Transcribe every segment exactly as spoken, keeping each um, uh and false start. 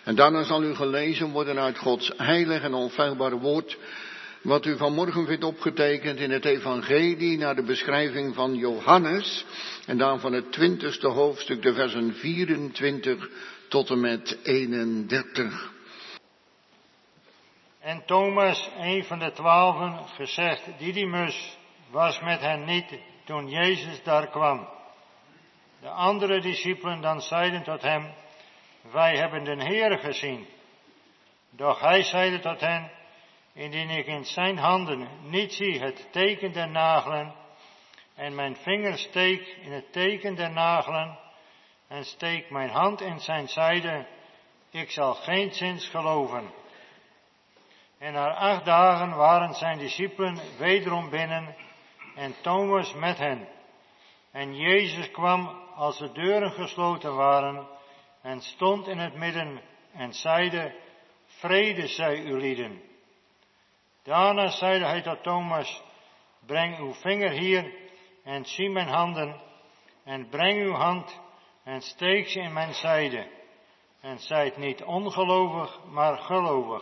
En daarna zal u gelezen worden uit Gods heilig en onfeilbare woord, wat u vanmorgen vindt opgetekend in het evangelie naar de beschrijving van Johannes, en dan van het twintigste hoofdstuk, de versen vierentwintig tot en met eenendertig. En Thomas, een van de twaalfen, gezegd Didymus, was met hen niet toen Jezus daar kwam. De andere discipelen dan zeiden tot hem, wij hebben den Heere gezien. Doch hij zeide tot hen, indien ik in zijn handen niet zie het teken der nagelen, en mijn vinger steek in het teken der nagelen, en steek mijn hand in zijn zijde, ik zal geenszins geloven. En na acht dagen waren zijn discipelen wederom binnen, en Thomas met hen. En Jezus kwam als de deuren gesloten waren, en stond in het midden, en zeide, vrede zij u lieden. Daarna zeide hij tot Thomas, breng uw vinger hier, en zie mijn handen, en breng uw hand, en steek ze in mijn zijde, en zijt niet ongelovig, maar gelovig.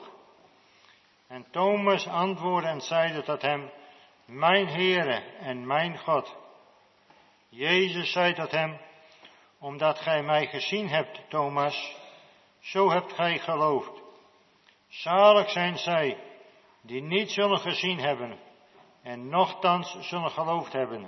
En Thomas antwoordde en zeide tot hem, mijn Heere en mijn God. Jezus zei tot hem, omdat gij mij gezien hebt, Thomas, zo hebt gij geloofd. Zalig zijn zij, die niet zullen gezien hebben, en nochtans zullen geloofd hebben.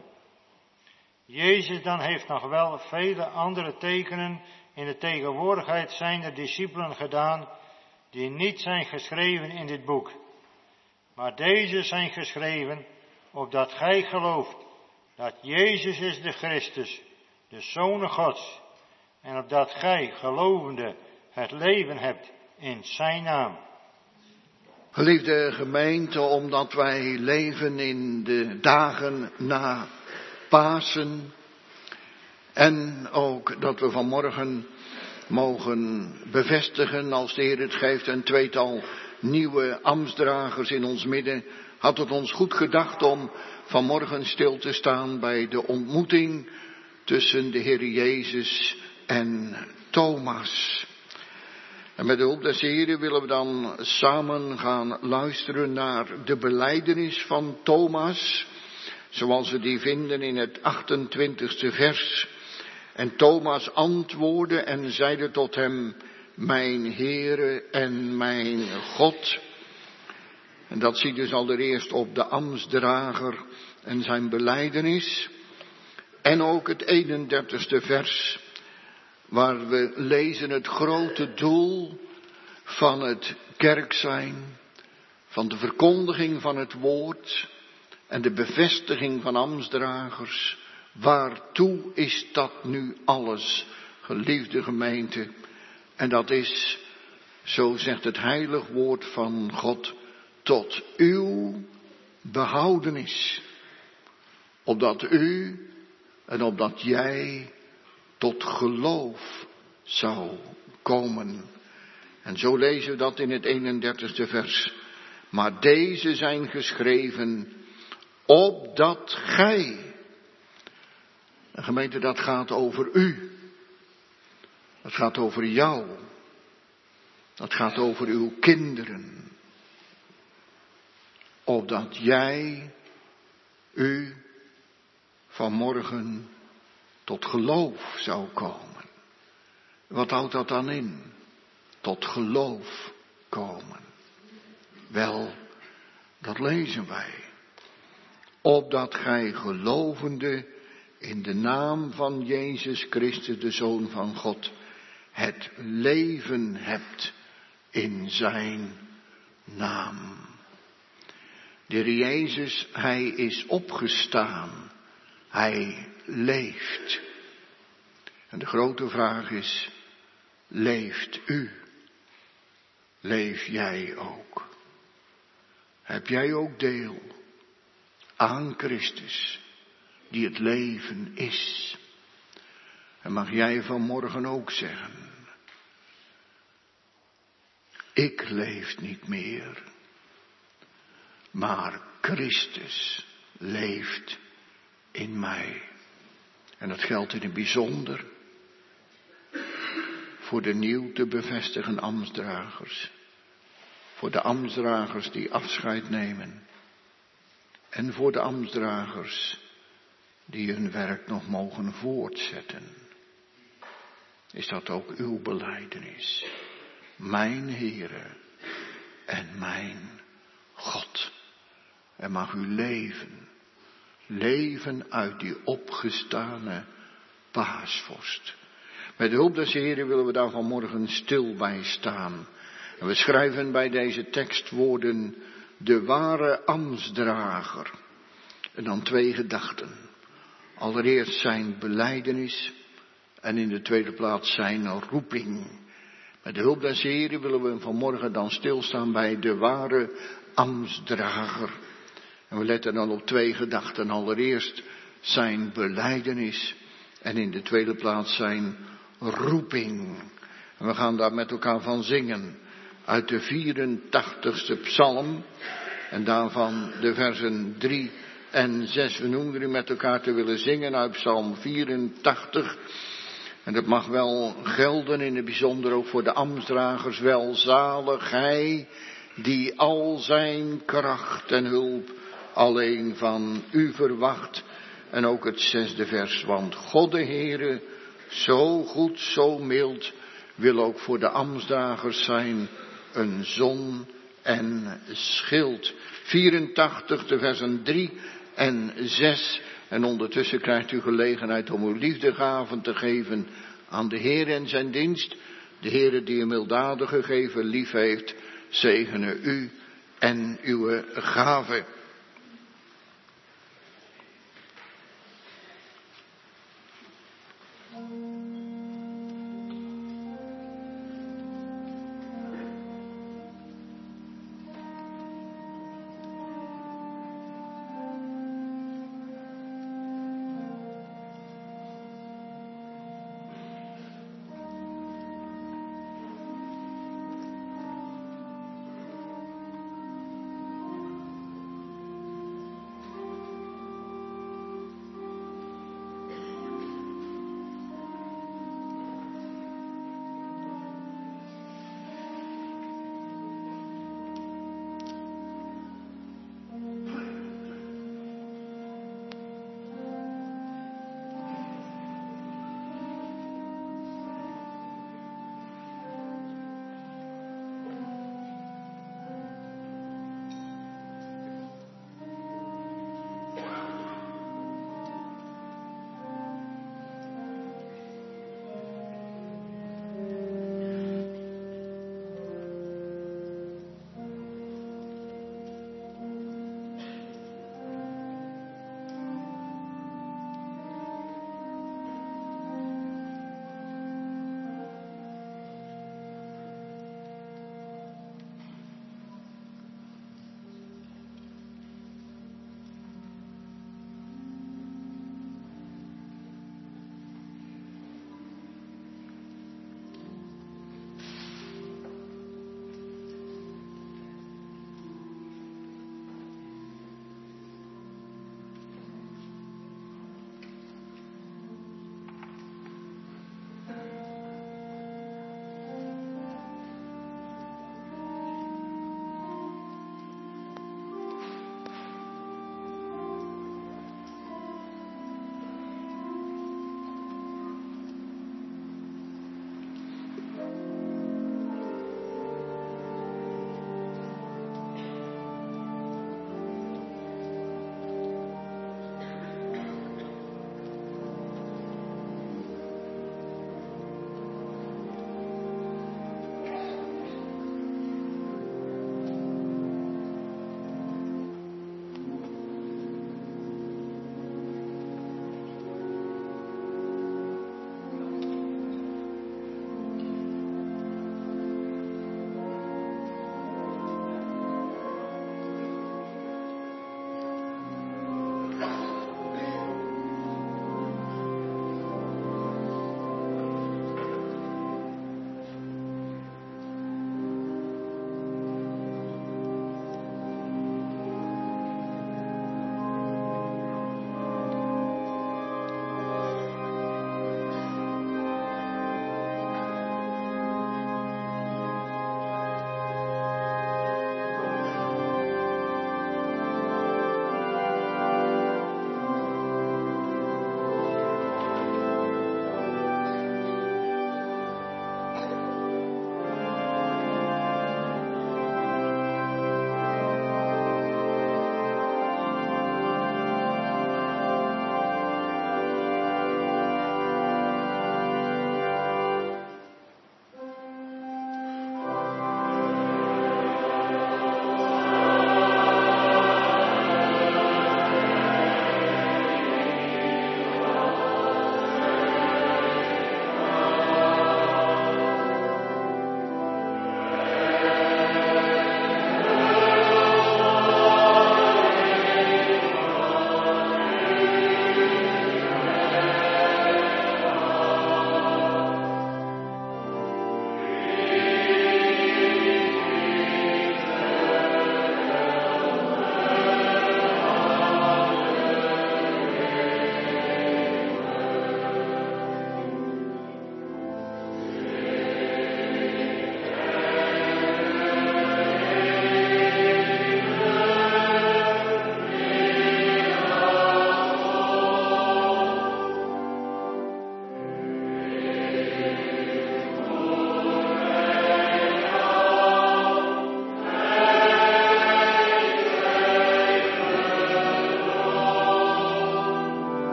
Jezus dan heeft nog wel vele andere tekenen in de tegenwoordigheid zijner discipelen gedaan, die niet zijn geschreven in dit boek. Maar deze zijn geschreven, opdat gij gelooft, dat Jezus is de Christus, de Zoon Gods, en opdat gij, gelovende, het leven hebt in zijn naam. Geliefde gemeente, omdat wij leven in de dagen na Pasen, en ook dat we vanmorgen mogen bevestigen, als de Heer het geeft, een tweetal nieuwe ambtsdragers in ons midden, had het ons goed gedacht om vanmorgen stil te staan bij de ontmoeting tussen de Heer Jezus en Thomas. En met de hulp des Heren willen we dan samen gaan luisteren naar de belijdenis van Thomas, zoals we die vinden in het achtentwintigste vers. En Thomas antwoordde en zeide tot hem, mijn Heere en mijn God. En dat zie je dus allereerst op de ambtsdrager en zijn belijdenis. En ook het eenendertigste vers, waar we lezen het grote doel van het kerk zijn, van de verkondiging van het woord en de bevestiging van ambtsdragers. Waartoe is dat nu alles, geliefde gemeente? En dat is, zo zegt het heilig woord van God, tot uw behoudenis. Opdat u en opdat jij tot geloof zou komen. En zo lezen we dat in het eenendertigste vers. Maar deze zijn geschreven, opdat gij. En gemeente, dat gaat over u. Dat gaat over jou. Dat gaat over uw kinderen. Opdat jij, u, vanmorgen tot geloof zou komen. Wat houdt dat dan in? Tot geloof komen. Wel, dat lezen wij. Opdat gij gelovende in de naam van Jezus Christus, de Zoon van God, het leven hebt in zijn naam. De Heer Jezus, hij is opgestaan. Hij leeft. En de grote vraag is, leeft u? Leef jij ook? Heb jij ook deel aan Christus, die het leven is? En mag jij vanmorgen ook zeggen, ik leef niet meer, maar Christus leeft in mij. En dat geldt in het bijzonder voor de nieuw te bevestigen ambtsdragers. Voor de ambtsdragers die afscheid nemen. En voor de ambtsdragers die hun werk nog mogen voortzetten. Is dat ook uw belijdenis? Mijn Heere en mijn God. En mag u leven. Leven uit die opgestane paasvorst. Met de hulp des Heeren willen we daar vanmorgen stil bij staan. En we schrijven bij deze tekstwoorden de ware ambtsdrager. En dan twee gedachten. Allereerst zijn belijdenis en in de tweede plaats zijn roeping. Met de hulp des Heeren willen we vanmorgen dan stilstaan bij de ware ambtsdrager. En we letten dan op twee gedachten. Allereerst zijn belijdenis en in de tweede plaats zijn roeping. En we gaan daar met elkaar van zingen. Uit de vierentachtigste psalm. En daarvan de versen drie en zes. We noemen u met elkaar te willen zingen uit psalm vierentachtig. En dat mag wel gelden in het bijzonder ook voor de ambtsdragers. Welzalig hij die al zijn kracht en hulp alleen van u verwacht. En ook het zesde vers. Want God de Heere, zo goed, zo mild, wil ook voor de ambtsdragers zijn een zon en schild. vierentachtig, de versen drie en zes. En ondertussen krijgt u gelegenheid om uw liefdegaven te geven aan de Heer en zijn dienst. De Heere die een milddadige gegeven lief heeft, zegene u en uw gave.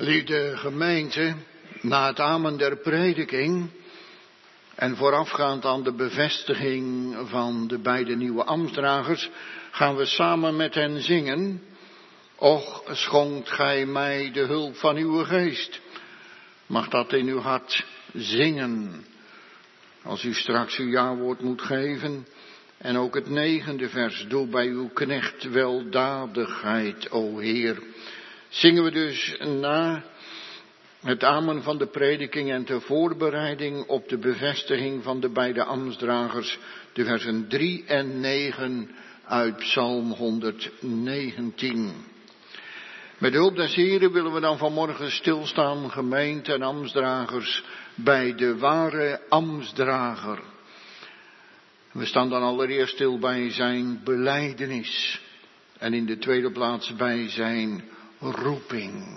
Lieve gemeente, na het amen der prediking en voorafgaand aan de bevestiging van de beide nieuwe ambtsdragers, gaan we samen met hen zingen. Och, schonkt gij mij de hulp van uw geest. Mag dat in uw hart zingen, als u straks uw jawoord moet geven. En ook het negende vers, doe bij uw knecht weldadigheid, o Heer. Zingen we dus na het amen van de prediking en ter voorbereiding op de bevestiging van de beide ambtsdragers, de versen drie en negen uit Psalm honderdnegentien. Met de hulp des Heren willen we dan vanmorgen stilstaan, gemeente en ambtsdragers, bij de ware ambtsdrager. We staan dan allereerst stil bij zijn belijdenis en in de tweede plaats bij zijn roeping.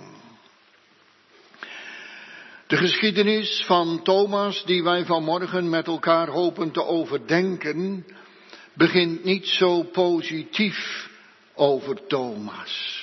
De geschiedenis van Thomas, die wij vanmorgen met elkaar hopen te overdenken, begint niet zo positief over Thomas.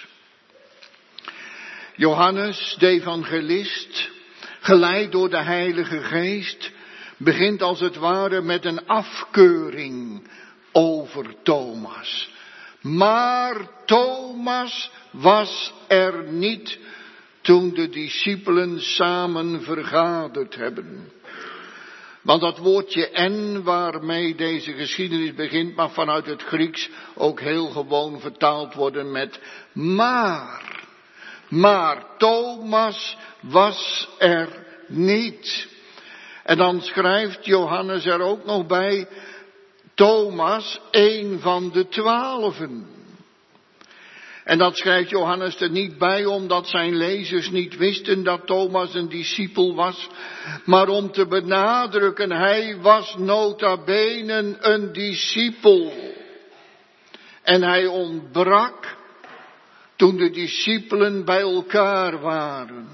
Johannes, de evangelist, geleid door de Heilige Geest, begint als het ware met een afkeuring over Thomas. Maar Thomas was er niet toen de discipelen samen vergaderd hebben. Want dat woordje en waarmee deze geschiedenis begint, mag vanuit het Grieks ook heel gewoon vertaald worden met maar. Maar Thomas was er niet. En dan schrijft Johannes er ook nog bij, Thomas, een van de twaalfen. En dat schrijft Johannes er niet bij omdat zijn lezers niet wisten dat Thomas een discipel was, maar om te benadrukken, hij was nota bene een discipel. En hij ontbrak toen de discipelen bij elkaar waren.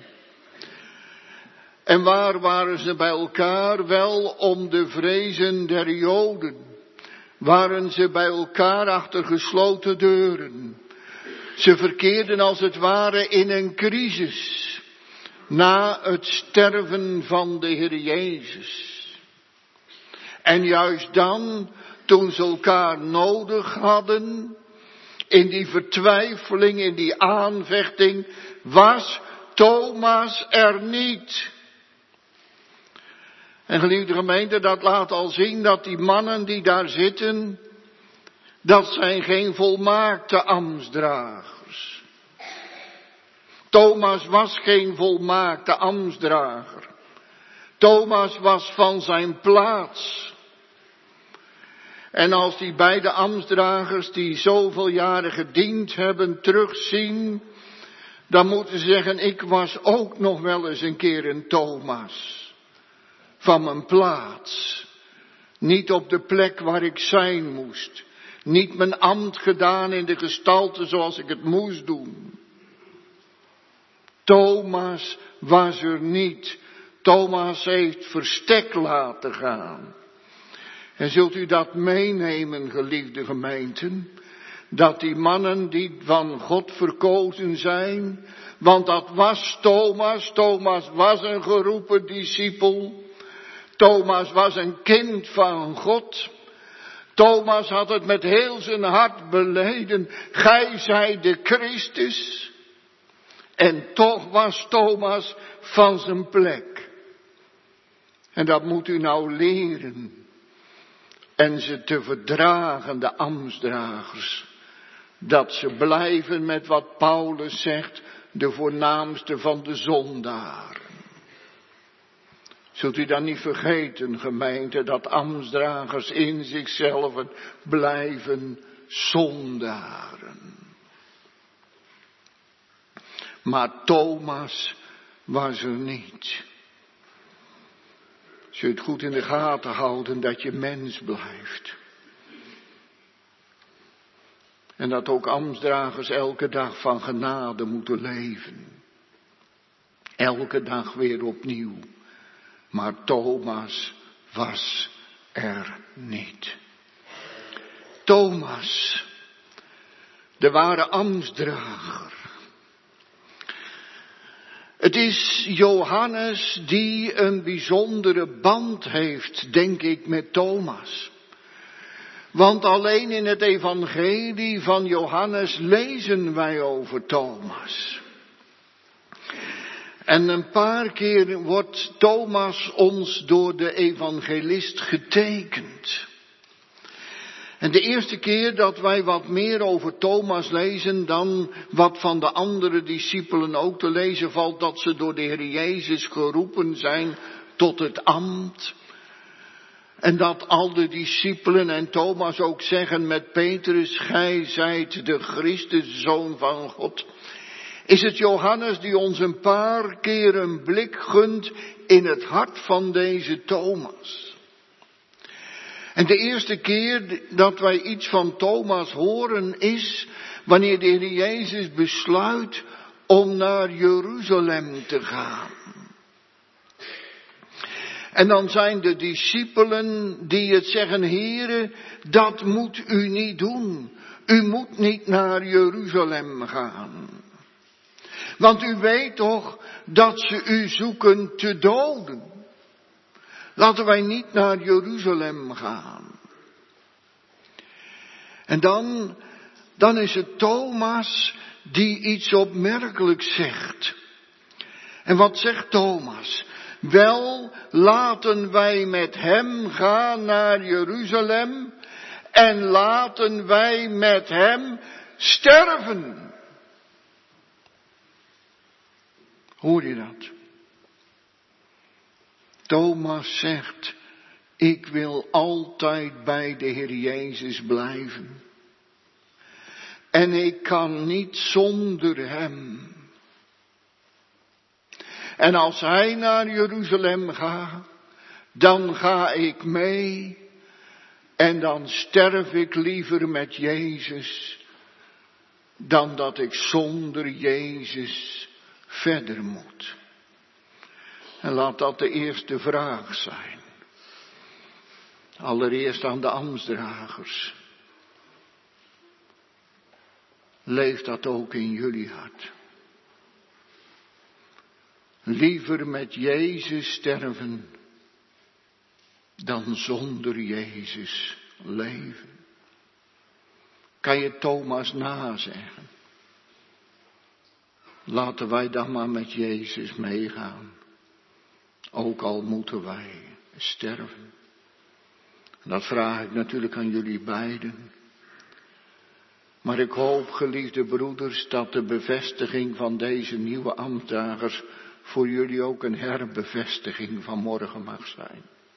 En waar waren ze bij elkaar? Wel om de vrezen der Joden. Waren ze bij elkaar achter gesloten deuren. Ze verkeerden als het ware in een crisis. Na het sterven van de Heer Jezus. En juist dan, toen ze elkaar nodig hadden, in die vertwijfeling, in die aanvechting, was Thomas er niet. En geliefde gemeente, dat laat al zien dat die mannen die daar zitten, dat zijn geen volmaakte ambtsdragers. Thomas was geen volmaakte ambtsdrager. Thomas was van zijn plaats. En als die beide ambtsdragers die zoveel jaren gediend hebben terugzien, dan moeten ze zeggen, ik was ook nog wel eens een keer een Thomas. Van mijn plaats. Niet op de plek waar ik zijn moest. Niet mijn ambt gedaan in de gestalte zoals ik het moest doen. Thomas was er niet. Thomas heeft verstek laten gaan. En zult u dat meenemen, geliefde gemeenten? Dat die mannen die van God verkozen zijn, want dat was Thomas. Thomas was een geroepen discipel. Thomas was een kind van God. Thomas had het met heel zijn hart beleden. Gij zijt de Christus. En toch was Thomas van zijn plek. En dat moet u nou leren. En ze te verdragen, de ambtsdragers. Dat ze blijven met wat Paulus zegt, de voornaamste van de zondaren. Zult u dan niet vergeten, gemeente, dat ambtsdragers in zichzelf blijven zondaren. Maar Thomas was er niet. Zul je het goed in de gaten houden dat je mens blijft. En dat ook ambtsdragers elke dag van genade moeten leven. Elke dag weer opnieuw. Maar Thomas was er niet. Thomas, de ware ambtsdrager. Het is Johannes die een bijzondere band heeft, denk ik, met Thomas. Want alleen in het evangelie van Johannes lezen wij over Thomas. En een paar keer wordt Thomas ons door de evangelist getekend. En de eerste keer dat wij wat meer over Thomas lezen dan wat van de andere discipelen ook te lezen valt, dat ze door de Heer Jezus geroepen zijn tot het ambt. En dat al de discipelen en Thomas ook zeggen met Petrus, gij zijt de Christus, Zoon van God. Is het Johannes die ons een paar keer een blik gunt in het hart van deze Thomas. En de eerste keer dat wij iets van Thomas horen is wanneer de Heer Jezus besluit om naar Jeruzalem te gaan. En dan zijn de discipelen die het zeggen, Heere, dat moet u niet doen. U moet niet naar Jeruzalem gaan. Want u weet toch dat ze u zoeken te doden. Laten wij niet naar Jeruzalem gaan. En dan, dan is het Thomas die iets opmerkelijks zegt. En wat zegt Thomas? Wel, laten wij met hem gaan naar Jeruzalem en laten wij met hem sterven. Hoor je dat? Thomas zegt, ik wil altijd bij de Heer Jezus blijven. En ik kan niet zonder hem. En als hij naar Jeruzalem gaat, dan ga ik mee. En dan sterf ik liever met Jezus, dan dat ik zonder Jezus verder moet. En laat dat de eerste vraag zijn. Allereerst aan de ambtsdragers. Leeft dat ook in jullie hart? Liever met Jezus sterven dan zonder Jezus leven. Kan je Thomas nazeggen? Laten wij dan maar met Jezus meegaan. Ook al moeten wij sterven. Dat vraag ik natuurlijk aan jullie beiden. Maar ik hoop, geliefde broeders, dat de bevestiging van deze nieuwe ambtsdragers voor jullie ook een herbevestiging van morgen mag zijn.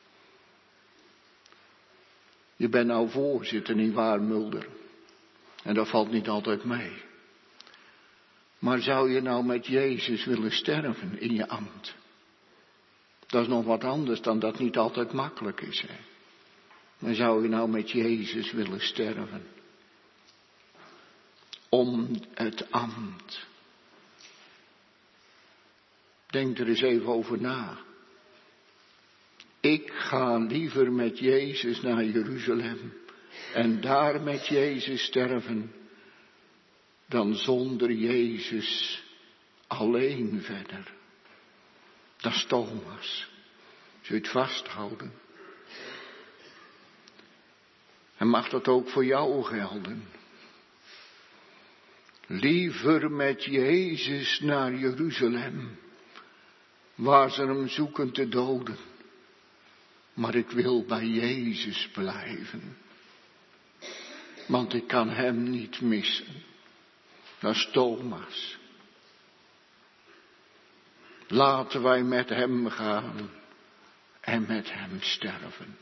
Je bent nou voorzitter, nietwaar, Mulder? En dat valt niet altijd mee. Maar zou je nou met Jezus willen sterven in je ambt? Dat is nog wat anders dan dat niet altijd makkelijk is. Hè? Maar zou je nou met Jezus willen sterven? Om het ambt. Denk er eens even over na. Ik ga liever met Jezus naar Jeruzalem en daar met Jezus sterven, dan zonder Jezus alleen verder. Dat is Thomas. Zul je het vasthouden? En mag dat ook voor jou gelden? Liever met Jezus naar Jeruzalem, waar ze hem zoeken te doden. Maar ik wil bij Jezus blijven. Want ik kan hem niet missen. Dat is Thomas. Laten wij met hem gaan en met hem sterven.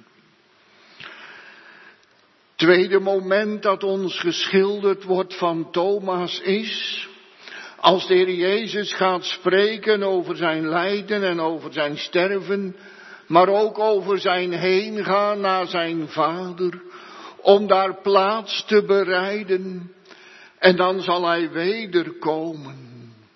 Tweede moment dat ons geschilderd wordt van Thomas is, als de Heer Jezus gaat spreken over zijn lijden en over zijn sterven, maar ook over zijn heengaan naar zijn Vader, om daar plaats te bereiden, en dan zal hij wederkomen.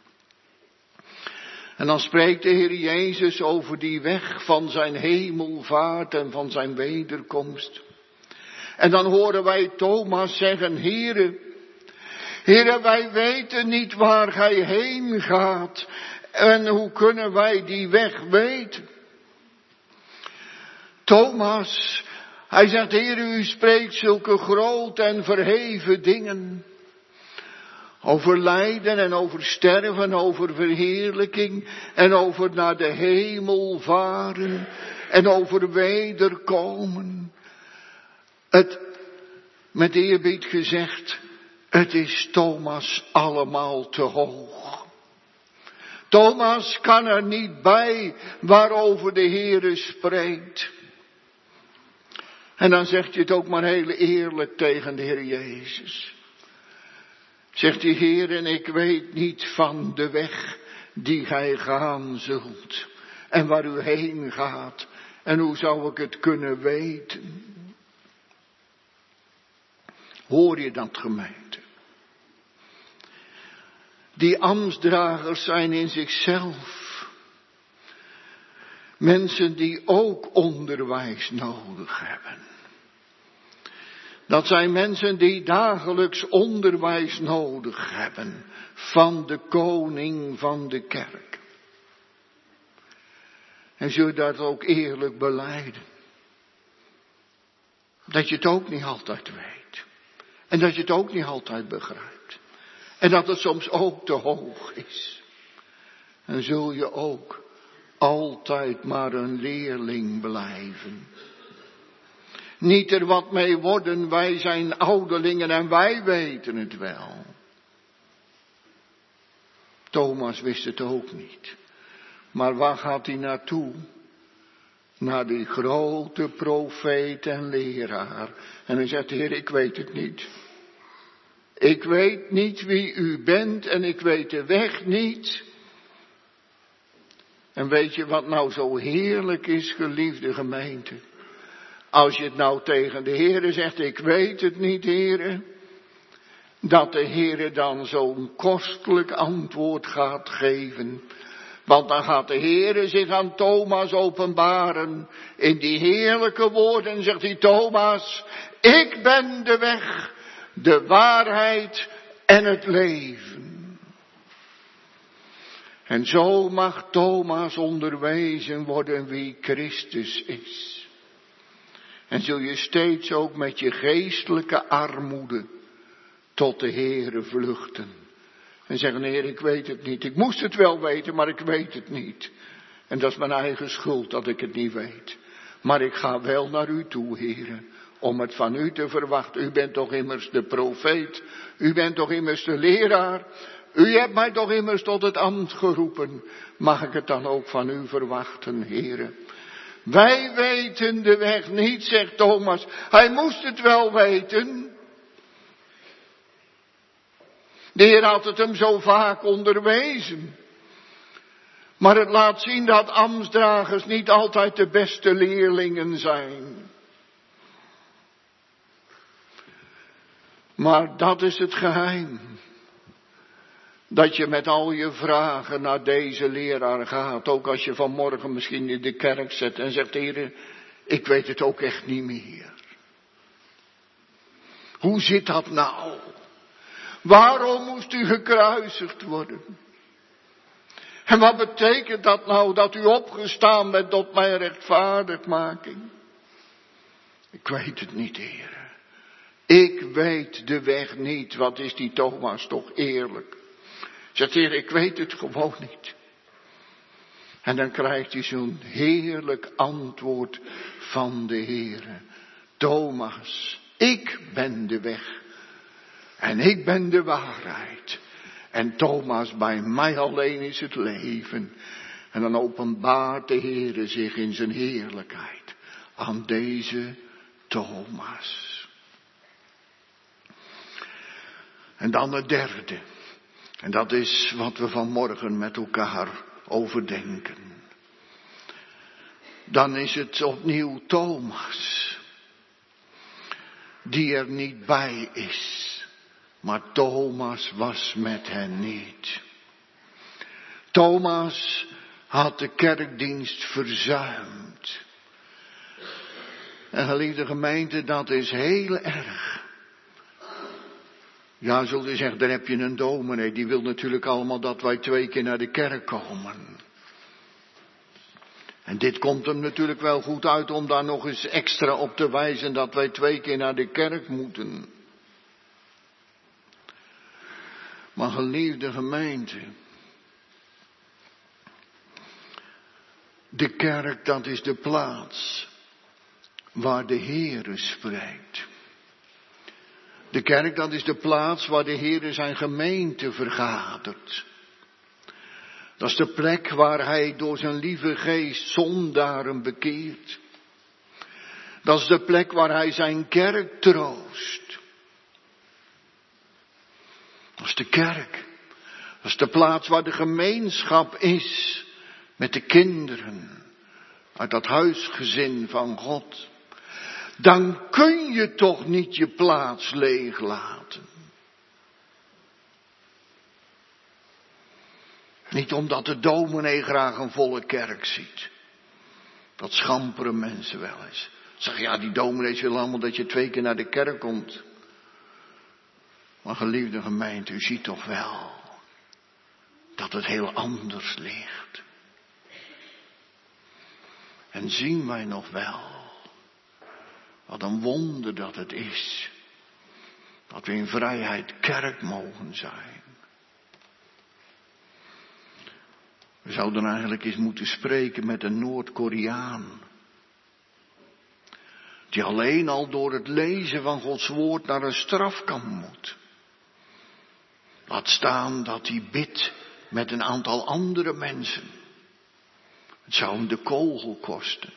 En dan spreekt de Heer Jezus over die weg van zijn hemelvaart en van zijn wederkomst. En dan horen wij Thomas zeggen, Heere, Heere, wij weten niet waar gij heen gaat En hoe kunnen wij die weg weten? Thomas, hij zegt, Heer, u spreekt zulke grote en verheven dingen. Over lijden en over sterven, over verheerlijking en over naar de hemel varen en over wederkomen. Het, met eerbied gezegd, het is Thomas allemaal te hoog. Thomas kan er niet bij waarover de Heere spreekt. En dan zegt hij het ook maar heel eerlijk tegen de Heer Jezus. Zegt hij, Heer, en ik weet niet van de weg die gij gaan zult. En waar u heen gaat. En hoe zou ik het kunnen weten? Hoor je dat, gemeente? Die ambtsdragers zijn in zichzelf mensen die ook onderwijs nodig hebben. Dat zijn mensen die dagelijks onderwijs nodig hebben van de koning van de kerk. En zul je dat ook eerlijk belijden? Dat je het ook niet altijd weet. En dat je het ook niet altijd begrijpt. En dat het soms ook te hoog is. En zul je ook altijd maar een leerling blijven. Niet er wat mee worden, wij zijn ouderlingen en wij weten het wel. Thomas wist het ook niet. Maar waar gaat hij naartoe? Naar die grote profeet en leraar. En hij zegt, Heer, ik weet het niet. Ik weet niet wie u bent en ik weet de weg niet. En weet je wat nou zo heerlijk is, geliefde gemeente? Als je het nou tegen de Heere zegt, ik weet het niet, Heere. Dat de Heere dan zo'n kostelijk antwoord gaat geven. Want dan gaat de Heere zich aan Thomas openbaren. In die heerlijke woorden zegt hij, Thomas, ik ben de weg, de waarheid en het leven. En zo mag Thomas onderwezen worden wie Christus is. En zul je steeds ook met je geestelijke armoede tot de Heere vluchten. En zeggen, Heer, ik weet het niet. Ik moest het wel weten, maar ik weet het niet. En dat is mijn eigen schuld dat ik het niet weet. Maar ik ga wel naar u toe, Heere, om het van u te verwachten. U bent toch immers de profeet. U bent toch immers de leraar. U hebt mij toch immers tot het ambt geroepen. Mag ik het dan ook van u verwachten, Heere? Wij weten de weg niet, zegt Thomas. Hij moest het wel weten. De Heer had het hem zo vaak onderwezen. Maar het laat zien dat ambtsdragers niet altijd de beste leerlingen zijn. Maar dat is het geheim. Dat je met al je vragen naar deze leraar gaat. Ook als je vanmorgen misschien in de kerk zit en zegt, Heer, ik weet het ook echt niet meer. Hoe zit dat nou? Waarom moest u gekruisigd worden? En wat betekent dat nou, dat u opgestaan bent tot mijn rechtvaardigmaking? Ik weet het niet, Heer. Ik weet de weg niet. Wat is die Thomas toch eerlijk? Zegt, Heer, ik weet het gewoon niet. En dan krijgt hij zo'n heerlijk antwoord van de Heere. Thomas, ik ben de weg. En ik ben de waarheid. En Thomas, bij mij alleen is het leven. En dan openbaart de Heere zich in zijn heerlijkheid aan deze Thomas. En dan het derde. En dat is wat we vanmorgen met elkaar overdenken. Dan is het opnieuw Thomas. Die er niet bij is. Maar Thomas was met hen niet. Thomas had de kerkdienst verzuimd. En geliefde gemeente, dat is heel erg. Ja, zult u zeggen, daar heb je een dominee. Die wil natuurlijk allemaal dat wij twee keer naar de kerk komen. En dit komt hem natuurlijk wel goed uit om daar nog eens extra op te wijzen dat wij twee keer naar de kerk moeten. Maar geliefde gemeente, de kerk, dat is de plaats waar de Heere spreekt. De kerk, dat is de plaats waar de Heere zijn gemeente vergadert. Dat is de plek waar hij door zijn lieve geest zondaren bekeert. Dat is de plek waar hij zijn kerk troost. Dat is de kerk. Dat is de plaats waar de gemeenschap is met de kinderen uit dat huisgezin van God. Dan kun je toch niet je plaats leeg laten. Niet omdat de dominee graag een volle kerk ziet. Dat schamperen mensen wel eens. Zeg, ja, die dominees willen allemaal dat je twee keer naar de kerk komt. Maar geliefde gemeente, u ziet toch wel dat het heel anders ligt. En zien wij nog wel, wat een wonder dat het is, dat we in vrijheid kerk mogen zijn. We zouden eigenlijk eens moeten spreken met een Noord-Koreaan. Die alleen al door het lezen van Gods woord naar een strafkamp moet. Laat staan dat hij bidt met een aantal andere mensen. Het zou hem de kogel kosten.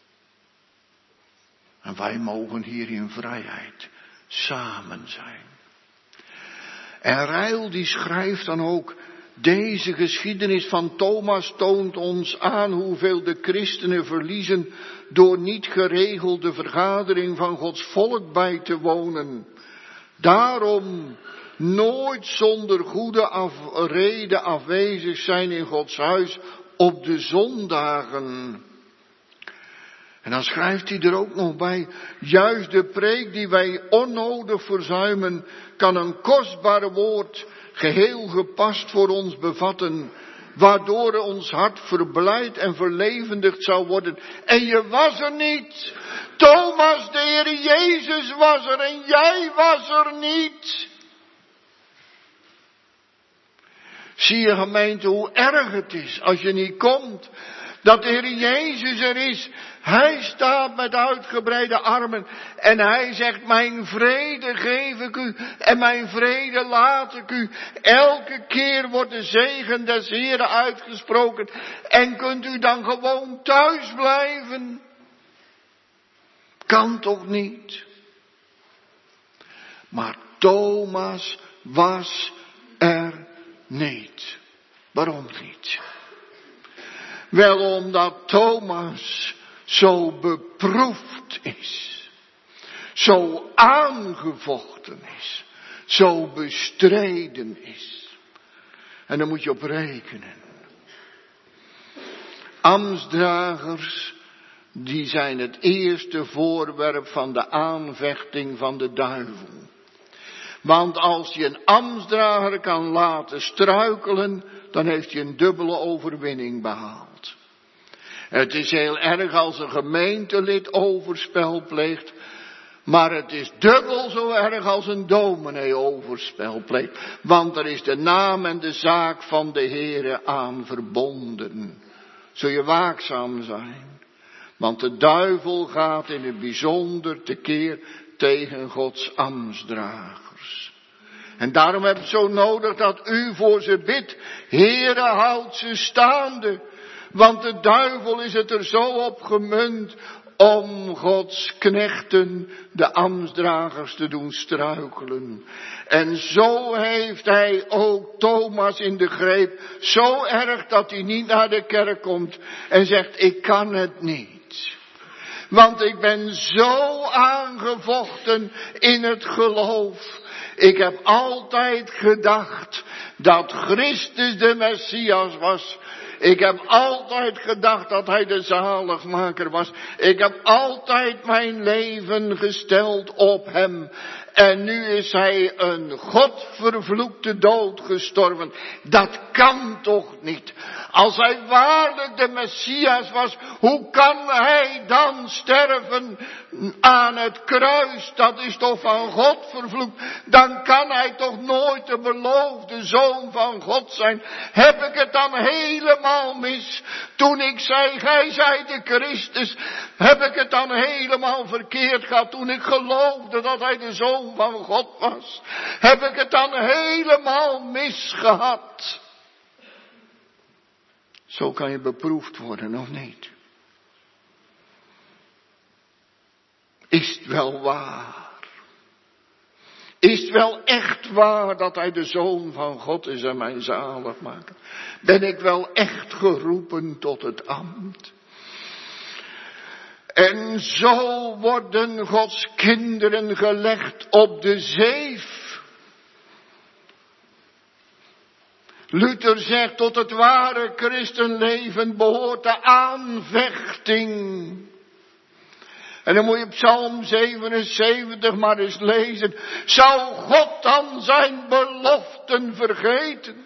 En wij mogen hier in vrijheid samen zijn. En Rijl die schrijft dan ook: deze geschiedenis van Thomas toont ons aan hoeveel de christenen verliezen door niet geregelde vergadering van Gods volk bij te wonen. Daarom nooit zonder goede af, reden afwezig zijn in Gods huis op de zondagen. En dan schrijft hij er ook nog bij: juist de preek die wij onnodig verzuimen, kan een kostbaar woord geheel gepast voor ons bevatten, waardoor ons hart verblijd en verlevendigd zou worden. En je was er niet. Thomas, de Heer Jezus was er en jij was er niet. Zie je, gemeente, hoe erg het is als je niet komt. Dat de Heer Jezus er is. Hij staat met uitgebreide armen. En hij zegt: mijn vrede geef ik u. En mijn vrede laat ik u. Elke keer wordt de zegen des Heeren uitgesproken. En kunt u dan gewoon thuis blijven? Kan toch niet? Maar Thomas was er niet. Waarom niet? Wel omdat Thomas zo beproefd is, zo aangevochten is, zo bestreden is. En daar moet je op rekenen. Ambtsdragers, die zijn het eerste voorwerp van de aanvechting van de duivel. Want als je een ambtsdrager kan laten struikelen, dan heeft hij een dubbele overwinning behaald. Het is heel erg als een gemeentelid overspel pleegt, maar het is dubbel zo erg als een dominee overspel pleegt. Want er is de naam en de zaak van de Heere aan verbonden. Zul je waakzaam zijn, want de duivel gaat in het bijzonder tekeer tegen Gods ambtsdragers. En daarom heb het zo nodig dat u voor ze bidt: Heere, houd ze staande. Want de duivel is het er zo op gemunt om Gods knechten, de ambtsdragers, te doen struikelen. En zo heeft hij ook Thomas in de greep. Zo erg dat hij niet naar de kerk komt en zegt: ik kan het niet. Want ik ben zo aangevochten in het geloof. Ik heb altijd gedacht dat Christus de Messias was. Ik heb altijd gedacht dat hij de zaligmaker was. Ik heb altijd mijn leven gesteld op hem. En nu is hij een godvervloekte dood gestorven. Dat kan toch niet? Als hij waarlijk de Messias was, hoe kan hij dan sterven aan het kruis? Dat is toch van God vervloekt? Dan kan hij toch nooit de beloofde zoon van God zijn? Heb ik het dan helemaal mis? Toen ik zei, gij zijt de Christus, heb ik het dan helemaal verkeerd gehad toen ik geloofde dat hij de zoon van God was? Heb ik het dan helemaal misgehad? Zo kan je beproefd worden, of niet? Is het wel waar? Is het wel echt waar dat hij de zoon van God is en mijn zaligmaker? Ben ik wel echt geroepen tot het ambt? En zo worden Gods kinderen gelegd op de zeef. Luther zegt, tot het ware christenleven behoort de aanvechting. En dan moet je Psalm zevenenzeventig maar eens lezen. Zou God dan zijn beloften vergeten?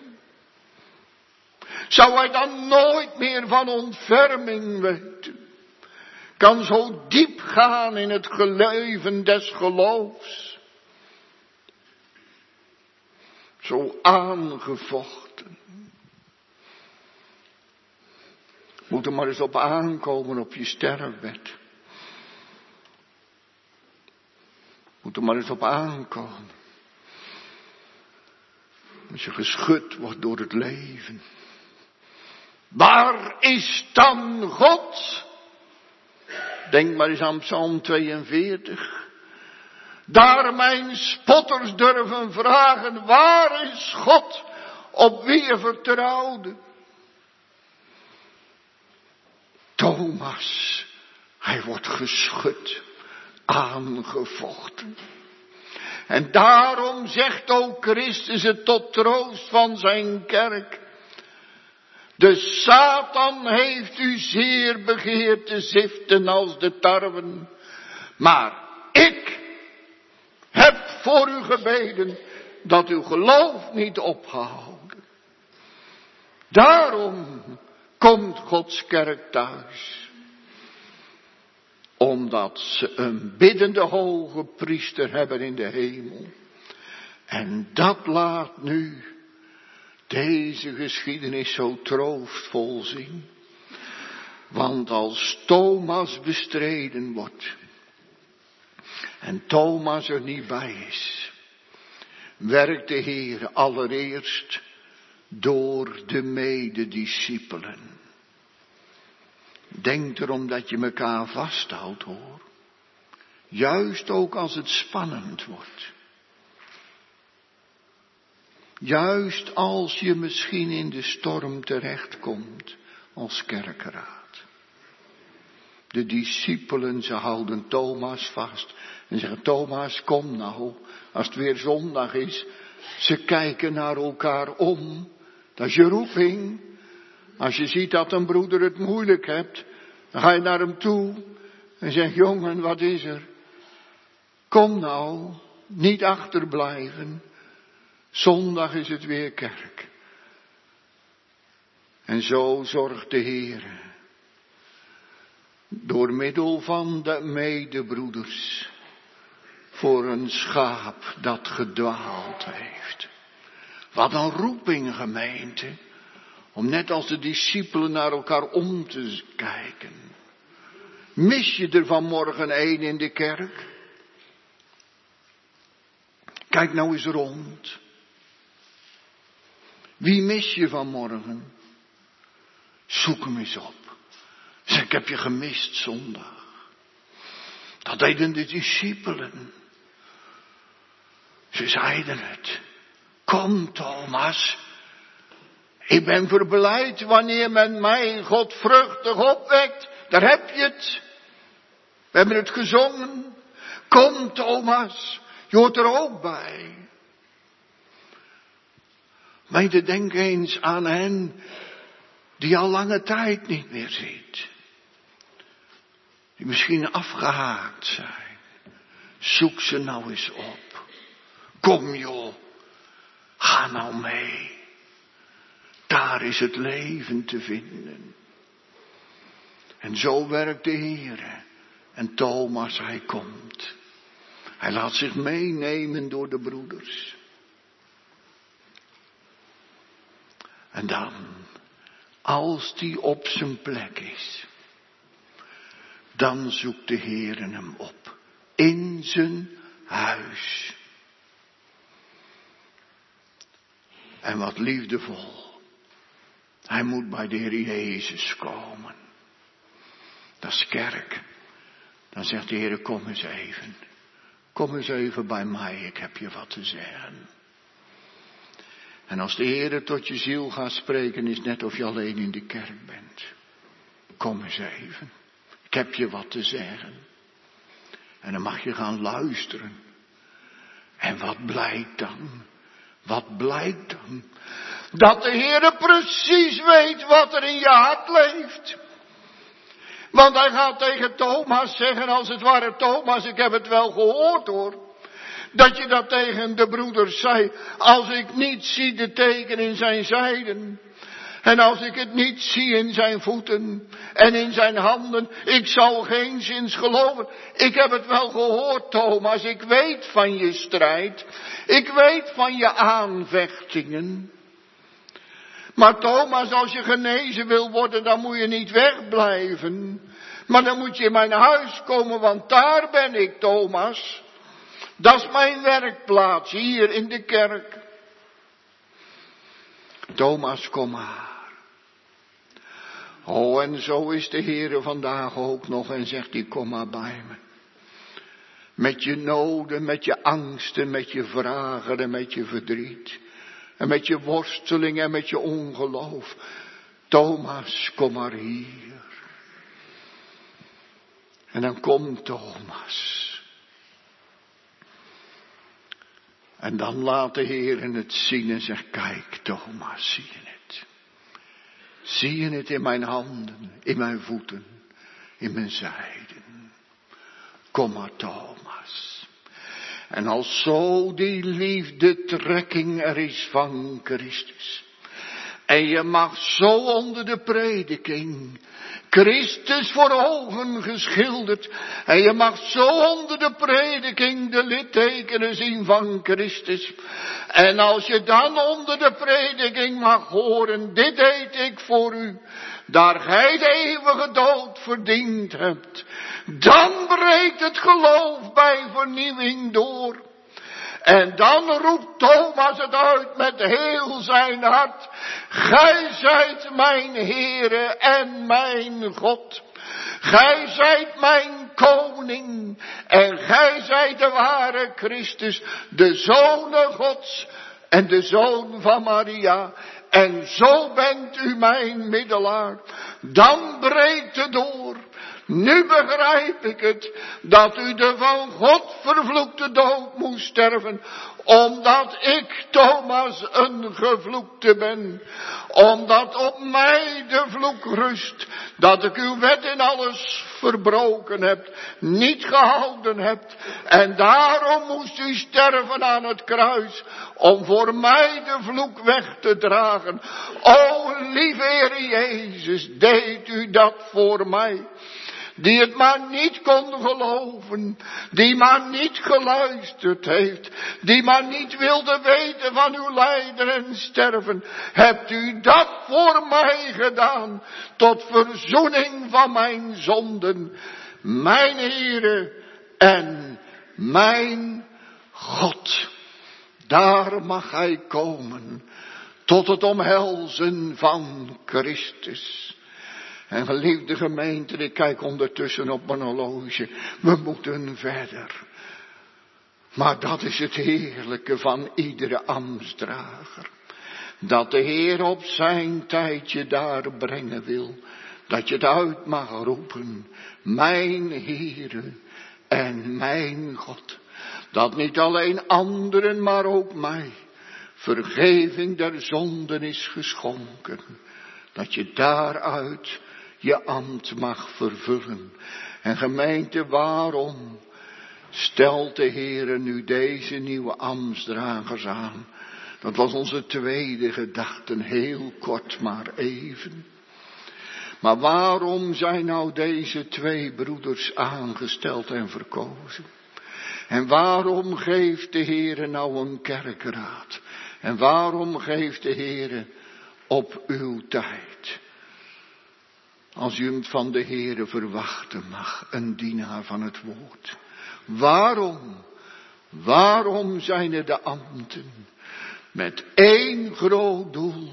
Zou hij dan nooit meer van ontferming weten? Kan zo diep gaan in het leven des geloofs. Zo aangevochten. Moet er maar eens op aankomen op je sterfbed. Moet er maar eens op aankomen. Als je geschud wordt door het leven. Waar is dan God? Denk maar eens aan Psalm tweeënveertig. Daar mijn spotters durven vragen, waar is God op wie je vertrouwde? Thomas, hij wordt geschud, aangevochten. En daarom zegt ook Christus het tot troost van zijn kerk. De Satan heeft u zeer begeerd te ziften als de tarwe. Maar ik heb voor u gebeden dat uw geloof niet opgehouden. Daarom komt Gods kerk thuis. Omdat ze een biddende hoge priester hebben in de hemel. En dat laat nu deze geschiedenis zo troostvol zien. Want als Thomas bestreden wordt en Thomas er niet bij is, werkt de Heer allereerst door de medediscipelen. Denk erom dat je elkaar vasthoudt, hoor. Juist ook als het spannend wordt. Juist als je misschien in de storm terechtkomt als kerkeraad. De discipelen, ze houden Thomas vast. En zeggen, Thomas, kom nou. Als het weer zondag is. Ze kijken naar elkaar om. Dat is je roeping. Als je ziet dat een broeder het moeilijk hebt. Dan ga je naar hem toe. En zeg, jongen, wat is er? Kom nou. Niet achterblijven. Zondag is het weer kerk. En zo zorgt de Heer door middel van de medebroeders voor een schaap dat gedwaald heeft. Wat een roeping, gemeente, om net als de discipelen naar elkaar om te kijken. Mis je er vanmorgen één in de kerk? Kijk nou eens rond. Wie mis je vanmorgen? Zoek hem eens op. Zeg, ik heb je gemist zondag. Dat deden de discipelen. Ze zeiden het. Kom, Thomas. Ik ben verblijd wanneer men mij godvruchtig opwekt. Daar heb je het. We hebben het gezongen. Kom, Thomas. Je hoort er ook bij. Maar denk eens aan hen die al lange tijd niet meer ziet. Die misschien afgehaakt zijn. Zoek ze nou eens op. Kom joh, ga nou mee. Daar is het leven te vinden. En zo werkt de Heer. En Thomas, hij komt. Hij laat zich meenemen door de broeders. En dan, als die op zijn plek is, dan zoekt de Heer hem op. In zijn huis. En wat liefdevol. Hij moet bij de Heer Jezus komen. Dat is kerk. Dan zegt de Heer, kom eens even. Kom eens even bij mij, ik heb je wat te zeggen. En als de Heer tot je ziel gaat spreken, is net of je alleen in de kerk bent. Kom eens even. Ik heb je wat te zeggen. En dan mag je gaan luisteren. En wat blijkt dan? Wat blijkt dan? Dat de Heer precies weet wat er in je hart leeft. Want hij gaat tegen Thomas zeggen, als het ware, Thomas, ik heb het wel gehoord hoor. Dat je dat tegen de broeders zei, als ik niet zie de teken in zijn zijden. En als ik het niet zie in zijn voeten en in zijn handen, ik zal geen zins geloven. Ik heb het wel gehoord, Thomas, ik weet van je strijd. Ik weet van je aanvechtingen. Maar Thomas, als je genezen wil worden, dan moet je niet wegblijven. Maar dan moet je in mijn huis komen, want daar ben ik, Thomas. Dat is mijn werkplaats, hier in de kerk. Thomas, kom maar. Oh, en zo is de Heer vandaag ook nog en zegt hij, kom maar bij me. Met je noden, met je angsten, met je vragen en met je verdriet. En met je worsteling en met je ongeloof. Thomas, kom maar hier. En dan komt Thomas. En dan laat de Heer het zien en zegt, kijk Thomas, zie je het? Zie je het in mijn handen, in mijn voeten, in mijn zijden? Kom maar Thomas. En als zo die liefdetrekking er is van Christus. En je mag zo onder de prediking Christus voor ogen geschilderd. En je mag zo onder de prediking de littekenen zien van Christus. En als je dan onder de prediking mag horen, dit deed ik voor u, daar gij de eeuwige dood verdiend hebt. Dan breekt het geloof bij vernieuwing door. En dan roept Thomas het uit met heel zijn hart. Gij zijt mijn Heere en mijn God. Gij zijt mijn koning. En gij zijt de ware Christus, de Zoon Gods en de Zoon van Maria. En zo bent u mijn middelaar. Dan breekt het door. Nu begrijp ik het, dat u de van God vervloekte dood moest sterven, omdat ik, Thomas, een gevloekte ben. Omdat op mij de vloek rust, dat ik uw wet in alles verbroken heb, niet gehouden heb. En daarom moest u sterven aan het kruis, om voor mij de vloek weg te dragen. O, lieve Heer Jezus, deed u dat voor mij. Die het maar niet kon geloven. Die maar niet geluisterd heeft. Die maar niet wilde weten van uw lijden en sterven. Hebt u dat voor mij gedaan. Tot verzoening van mijn zonden. Mijn Heere en mijn God. Daar mag hij komen. Tot het omhelzen van Christus. En geliefde gemeente, ik kijk ondertussen op mijn horloge. We moeten verder. Maar dat is het heerlijke van iedere ambtsdrager. Dat de Heer op zijn tijd je daar brengen wil. Dat je het uit mag roepen. Mijn Heere en mijn God. Dat niet alleen anderen, maar ook mij vergeving der zonden is geschonken. Dat je daaruit je ambt mag vervullen. En gemeente, waarom stelt de Heere nu deze nieuwe ambtsdragers aan? Dat was onze tweede gedachte, heel kort maar even. Maar waarom zijn nou deze twee broeders aangesteld en verkozen? En waarom geeft de Heere nou een kerkraad? En waarom geeft de Heere op uw tijd? Als u hem van de Heere verwachten mag, een dienaar van het woord. Waarom? Waarom zijn er de ambten? Met één groot doel,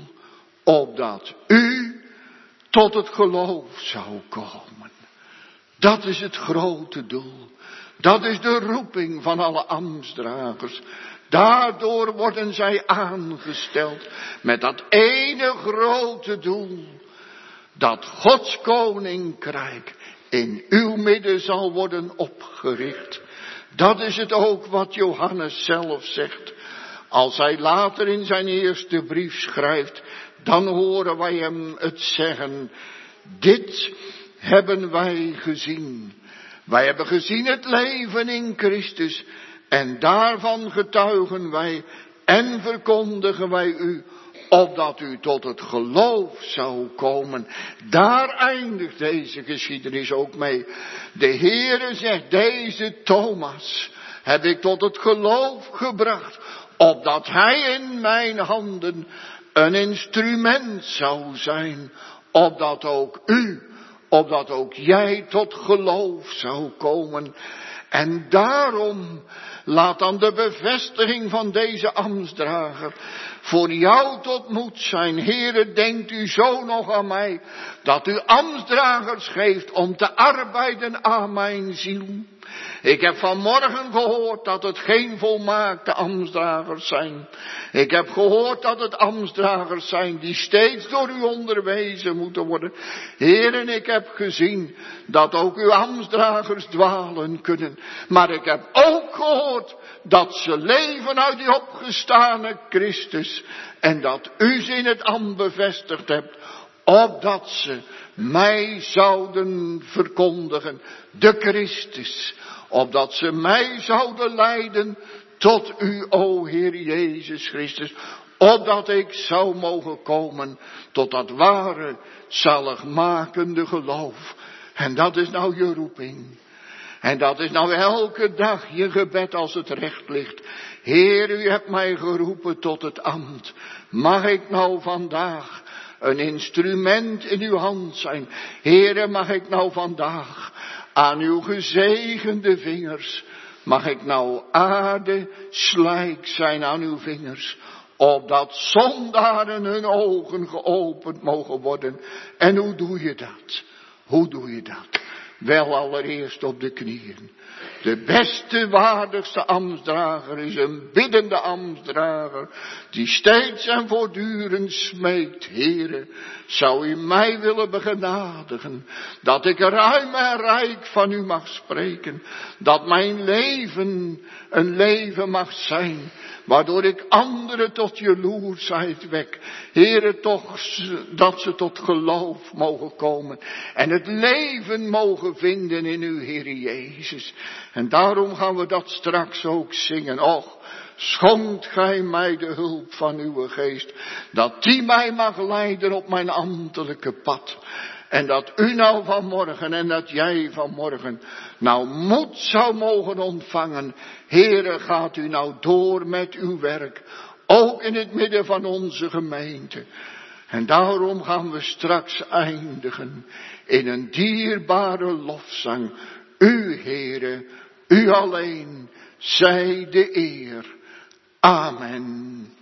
opdat u tot het geloof zou komen. Dat is het grote doel. Dat is de roeping van alle ambtsdragers. Daardoor worden zij aangesteld met dat ene grote doel. Dat Gods koninkrijk in uw midden zal worden opgericht. Dat is het ook wat Johannes zelf zegt. Als hij later in zijn eerste brief schrijft, dan horen wij hem het zeggen. Dit hebben wij gezien. Wij hebben gezien het leven in Christus. En daarvan getuigen wij en verkondigen wij u, opdat u tot het geloof zou komen. Daar eindigt deze geschiedenis ook mee. De Heere zegt, deze Thomas heb ik tot het geloof gebracht, opdat hij in mijn handen een instrument zou zijn, opdat ook u, opdat ook jij tot geloof zou komen. En daarom laat dan de bevestiging van deze ambtsdrager voor jou tot moed zijn. Heere, denkt u zo nog aan mij, dat u ambtsdragers geeft om te arbeiden aan mijn ziel. Ik heb vanmorgen gehoord dat het geen volmaakte ambtsdragers zijn. Ik heb gehoord dat het ambtsdragers zijn die steeds door u onderwezen moeten worden. Heren, ik heb gezien dat ook uw ambtsdragers dwalen kunnen. Maar ik heb ook gehoord dat ze leven uit die opgestane Christus. En dat u ze in het ambt bevestigd hebt, opdat ze mij zouden verkondigen, de Christus. Opdat ze mij zouden leiden tot u, o Heer Jezus Christus. Opdat ik zou mogen komen tot dat ware, zaligmakende geloof. En dat is nou je roeping. En dat is nou elke dag je gebed als het recht ligt. Heer, u hebt mij geroepen tot het ambt. Mag ik nou vandaag een instrument in uw hand zijn? Heere, mag ik nou vandaag aan uw gezegende vingers, mag ik nou aarde slijk zijn aan uw vingers, opdat zondaren hun ogen geopend mogen worden. En hoe doe je dat? Hoe doe je dat? Wel allereerst op de knieën. De beste, waardigste ambtsdrager is een biddende ambtsdrager, die steeds en voortdurend smeekt, Heere, zou u mij willen begenadigen, dat ik ruim en rijk van u mag spreken, dat mijn leven een leven mag zijn, waardoor ik anderen tot jaloersheid wek. Heere, toch dat ze tot geloof mogen komen en het leven mogen vinden in uw Heer Jezus. En daarom gaan we dat straks ook zingen. Och, schonkt gij mij de hulp van uw geest, dat die mij mag leiden op mijn ambtelijke pad. En dat u nou vanmorgen en dat jij vanmorgen nou moed zou mogen ontvangen. Heere, gaat u nou door met uw werk, ook in het midden van onze gemeente. En daarom gaan we straks eindigen in een dierbare lofzang. U, Heere, u alleen, zij de eer. Amen.